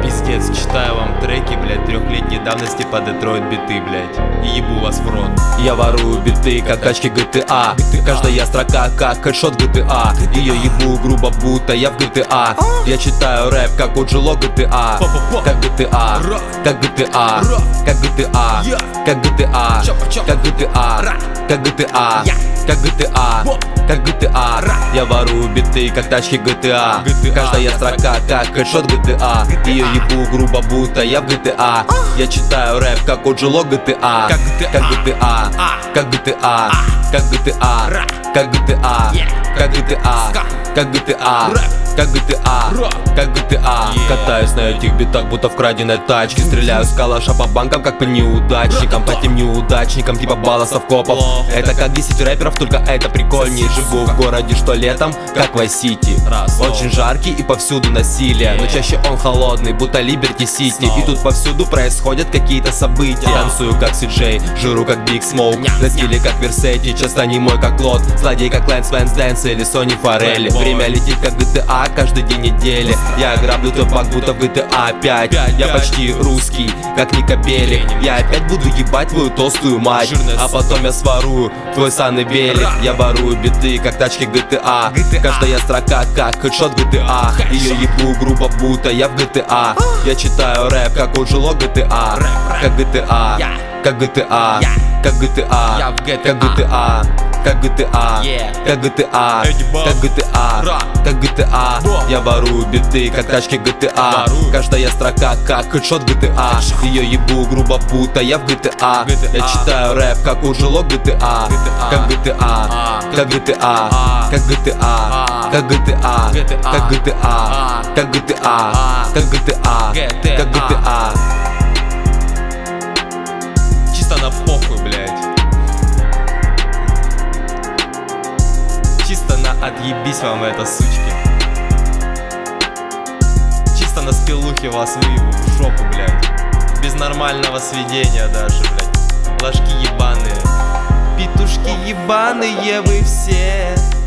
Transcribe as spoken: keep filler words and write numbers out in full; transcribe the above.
Пиздец, читаю вам треки, блядь, трехлетней давности по Детройт биты, блядь, и ебу вас в рот. Я ворую биты, как тачки джи ти эй. Каждая строка, как хэдшот джи ти эй. Ее ебу грубо, будто я в джи ти эй. Я читаю рэп, как у Джило джи ти эй. Как джи ти эй, как джи ти эй, как джи ти эй, как джи ти эй, как джи ти эй, как джи ти эй, как джи ти эй, как джи ти эй. Я ворую биты, как тачки джи ти эй. Каждая строка, как хэдшот джи ти эй. Ее ебу грубо, будто я в джи ти эй. Я читаю рэп, как у Джило джи ти эй. Как джи ти эй, как джи ти эй, как джи ти эй, как джи ти эй, как джи ти эй, как джи ти эй, как джи ти эй, как джи ти эй. Катаюсь на этих битах, будто в краденой тачке. Стреляю с калаша по банкам, как по неудачникам. По тем неудачникам, типа балласов копов. Это как десять рэперов, только это прикольнее. Живу в городе, что летом, как в Вайс-Сити. Очень жаркий и повсюду насилие, но чаще он холодный, будто Либерти Сити. И тут повсюду происходят какие-то события. Танцую как Си Джей, жру как Биг Смоук. На стиле как Версетти, часто не мой как Лот. Злодей как Лэнс Вэнс Дэнс или Сони Форелли. Время летит как джи ти эй каждый день недели. Я граблю твой пак, будто в джи ти эй пять. Я почти русский, как Ника Белик. Я опять буду ебать твою толстую мать, а потом я сворую твой санный велик. Я ворую биты, как тачки джи ти эй. Каждая строка, как хэдшот джи ти эй. Ее ебу грубо, будто я в джи ти эй. Я читаю рэп, как у Джило джи ти эй. Как джи ти эй, как джи ти эй, как джи ти эй, как джи ти эй, как джи ти эй, как джи ти эй, как джи ти эй, как джи ти эй. Я ворую биты, как тачки джи ти эй. Каждая строка, как хэдшот джи ти эй. Ее ебу грубо, будто я в джи ти эй. Я читаю рэп, как у Джило джи ти эй. Как джи ти эй, как джи ти эй, как джи ти эй, как джи ти эй, как джи ти эй, как джи ти эй, как джи ти эй, как джи ти эй. Чисто на похуй, блядь. Чисто на отъебись вам это, сучки. Чисто на спилухе вас выебу в жопу, блядь. Без нормального сведения даже, блядь. Ложки ебаные, петушки ебаные вы все.